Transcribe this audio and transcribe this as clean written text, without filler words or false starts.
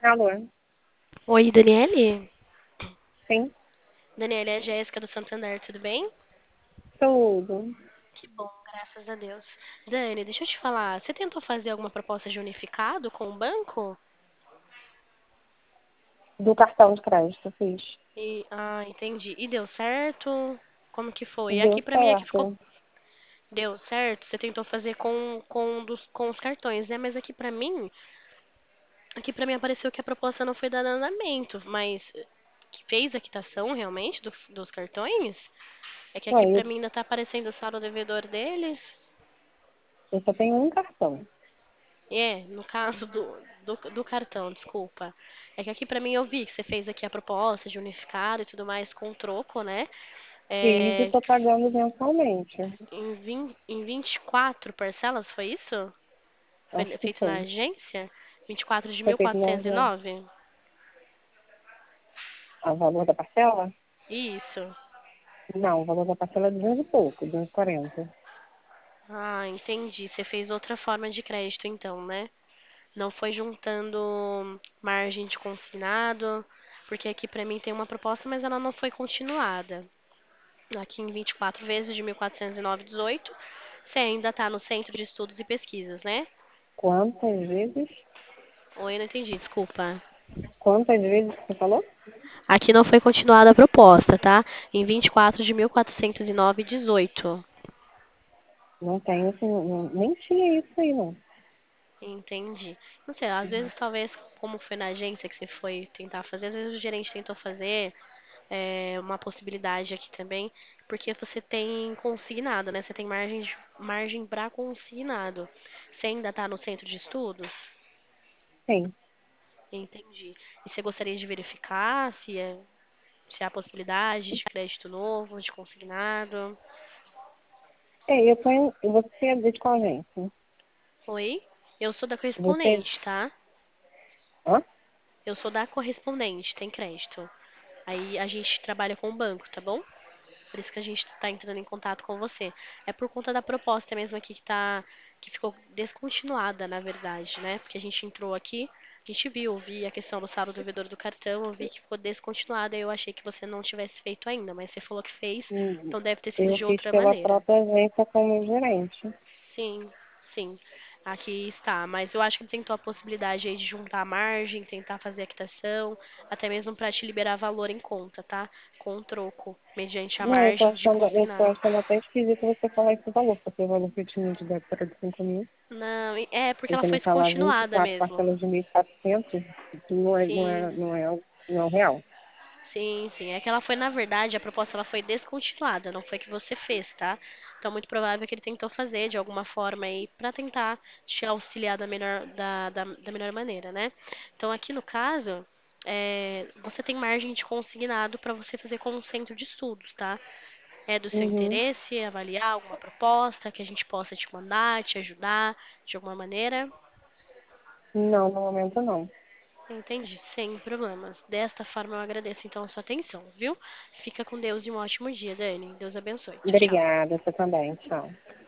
Alô? Oi, Daniele? Sim, Daniele, é a Jéssica do Santander, tudo bem? tudo. Que bom, graças a Deus. Dani, deixa eu te falar, você tentou fazer alguma proposta de unificado com o banco? Do cartão de crédito, fiz. Entendi. E deu certo? Como que foi? Deu Aqui pra mim, aqui ficou. certo. Deu certo? Você tentou fazer com os cartões, né? Mas aqui pra mim apareceu que a proposta não foi dada andamento, mas que fez a quitação realmente dos cartões? É que Ué, aqui pra eu, mim ainda tá aparecendo o saldo devedor deles. eu só tenho um cartão. No caso do cartão, desculpa. É que aqui pra mim eu vi que você fez aqui a proposta de unificado e tudo mais com troco, né? Fiz e É, tô pagando mensalmente. em 24 parcelas, foi isso? Foi Acho que feito na foi. agência? 24 de Foi mil feito quatrocentos e no, nove. a valor da parcela? Isso. Não, o valor da parcela é 200 e pouco, 240. Entendi. Você fez outra forma de crédito então, né? Não foi juntando margem de consignado, porque aqui pra mim tem uma proposta, mas ela não foi continuada. Aqui em 24 vezes de 1.409,18. Você ainda está no Centro de Estudos e Pesquisas, né? Quantas vezes? Oi, eu não entendi, desculpa. Quantas vezes que você falou? Aqui não foi continuada a proposta, tá? Em 24 de 1.409,18. Não tenho, assim, nem tinha isso aí, não. Entendi. Não sei, às vezes talvez como foi na agência que você foi tentar fazer, às vezes o gerente tentou fazer uma possibilidade aqui também, porque você tem consignado, né? Você tem margem para consignado. Você ainda está no centro de estudos? Sim. Entendi. E você gostaria de verificar se há possibilidade de crédito novo, de consignado? Eu tô em, você é de qual agência? Oi? Eu sou da Você, correspondente, tá? hã? Eu sou da correspondente, tem crédito. Aí a gente trabalha com o banco, tá bom? Por isso que a gente está entrando em contato com você. É por conta da proposta mesmo aqui que ficou descontinuada, na verdade, né? Porque a gente entrou aqui, a gente vi a questão do saldo devedor do cartão, eu vi que ficou descontinuada e eu achei que você não tivesse feito ainda, mas você falou que fez, Hum, então deve ter sido Eu de fiz outra pela maneira. própria agência como gerente. Sim, sim. Aqui está, mas eu acho que ele tentou a possibilidade aí de juntar a margem, tentar fazer a quitação, até mesmo para te liberar valor em conta, tá? Com o troco, mediante a Não, margem de eu tô consignado. achando até esquisito você falar esse valor, porque o valor que eu tinha de débito era de 5 mil. Não, é porque ela Você foi me falar descontinuada 24 mesmo. parcelas de 1.400, não é, não é, Sim, não é, não é o real. sim, sim. É que ela foi, na verdade, a proposta ela foi descontinuada, não foi que você fez, tá? Então, muito provável que ele tentou fazer de alguma forma aí pra tentar te auxiliar da melhor maneira, né? Então, aqui no caso, você tem margem de consignado para você fazer com o centro de estudos, tá? É do seu Uhum. interesse avaliar alguma proposta que a gente possa te mandar, te ajudar de alguma maneira? Não, no momento não. Entendi, sem problemas. Desta forma eu agradeço então a sua atenção, viu? Fica com Deus e um ótimo dia, Dani. Deus abençoe. Tchau, tchau. Obrigada, você também. Tchau.